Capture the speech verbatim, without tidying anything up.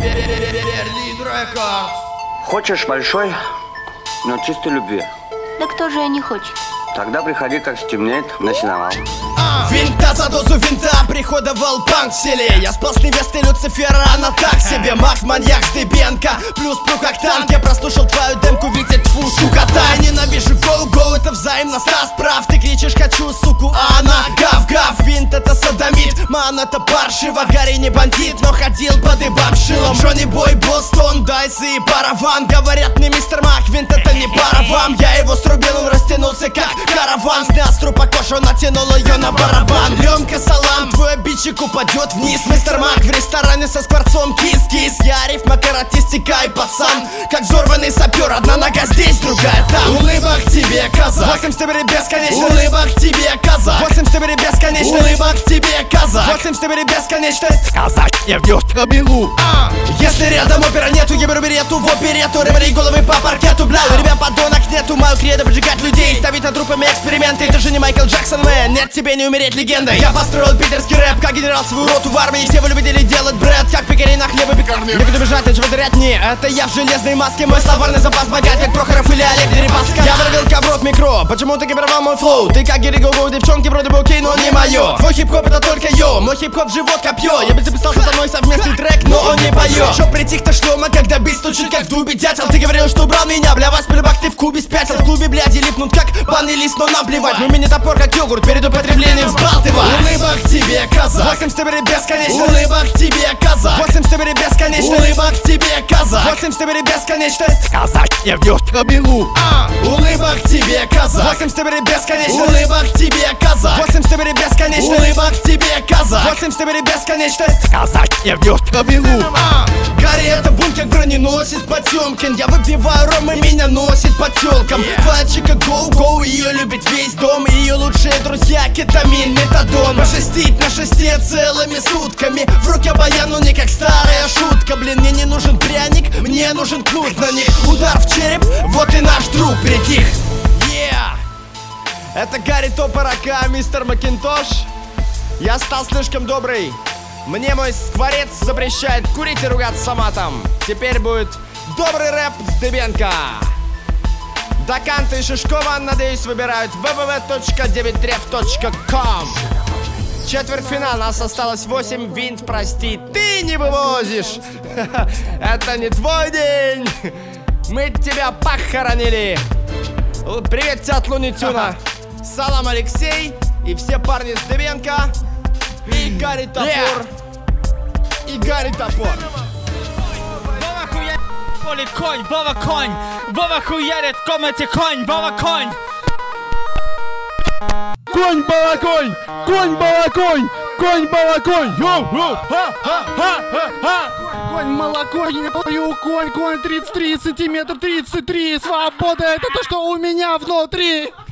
Берлин Рекорд. Хочешь большой, но чистой любви? Да кто же не хочет? Тогда приходи, как стемнеет, на сеновал. Винта за дозу винта, приходовал панк в селе. Я спал с невестой Люцифера, она так себе. Маг, маньяк, Стебенко, плюс плю как танк. Я прослушал твою демку, видит тьфу, скукота. Я ненавижу гоу-гоу, это взаимно, Стас прав. Ты кричишь хочу, суку, а она гав-гав. Винт это садомит, ман это паршиво. Гарри не бандит, но ходил под ибам шилом. Джонни Бой, Бостон, Дайс и Параван. Говорят мне, мистер Мак, винт это не пара вам. Я его срубил, он растянулся как караван. Снял с трупа кожу, натянул ее на барабан. Лёмка, салам, твой обидчик упадет вниз. Мистер Мак в ресторане со скворцом, кис-кис. Я рифма каратистика и пацан, как взорванный сапер. Одна нога здесь, другая там. Улыбок тебе, казак. Восемь стебелей бесконечно. Улыбок тебе, казак. Восемь стебелей бесконечно. Улыбок тебе, казак. Восемь стебелей бесконечность. Казак, я в кабелу. А, если рядом опера нету, я беру берету в оперету. Рыбари головы по паркету, бля. У ребят подонок нету. Мою кредо поджигать людей, ставить над трупами эксперименты. Ты же не Майкл Джексон, мэн. Нет, тебе не умереть легендой. Я построил питерский рэп, как генерал свою роту в армии. Все вы любители делать брэд, как пекари на хлеб и пекарни. Не буду бежать, ничего дырять, не. Это я в железной маске, мой словарный запас богат, как Прохоров или Олег Дерипаска. Я вырвал коврот микро, почему ты копировал мой флоу? Ты как Гири Гоу, девчонки вроде бы окей, но не мое. Твой хип-хоп это только йо, мой хип-хоп живот копье. Я бы записал с тобой совместный трек, но он не поет. Шо притих-то шлема, когда бит стучит, как в дубе дятел. Ты говорил, что убрал меня, бля, вас полюбак, ты в кубе спятил. В клубе, бляди, липнут как банный лист, но нам плевать. Мы мини-топор, как йогурт, перед употреблением взбалтывай. Улыбок тебе, казак. Восемь стебелей бесконечно. Улыбок тебе, казак. Восемь стебелей бесконечно. Улыбок тебе, казак. Восемь стебелей бесконечность. Казак, я в кабелу. А, улыбок тебе, казак. Восемь стебелей бесконечно. Улыбок тебе, казак. Восемь стебелей бесконечно. Улыбок тебе, казак. Восемь стебелей бесконечность. Казак, я в кабелу. А, Гарри это бункер броненосец Потемкин. Я выпиваю ром и меня носит по тёлкам. Твоя чика гоу-гоу, ее любит весь дом. Ее лучшие друзья кетамин, метадон. Пошестить на шесте целыми сутками. В руке баян, но не как старая шутка. Блин, мне не нужен пряник, мне нужен кнут на них. Удар в череп, вот и наш друг притих. Yeah! Это Гарри Топорака, мистер Макинтош. Я стал слишком добрый. Мне мой скворец запрещает курить и ругаться матом. Теперь будет добрый рэп с Дыбенко. Даканта и Шишкова, надеюсь, выбирают вэ вэ вэ точка девять треф точка ком. Четвертьфинал, нас осталось восемь. Винт, прости, ты не вывозишь. Это не твой день. Мы тебя похоронили. Привет тебе от Луни Тюна. Салам, Алексей. И все парни с Дыбенко. И Гарри Топор. Yeah. И Гарри Топор. Вова хуярит в поле конь, Вова конь. Вова хуярит в комнате конь, Вова конь. Конь балаконь, конь балаконь, конь балаконь. Йоу, ха, ха, ха, ха, ха. Конь молоко, я пою, конь, конь тридцать три сантиметра, тридцать три. Свобода, это то, что у меня внутри.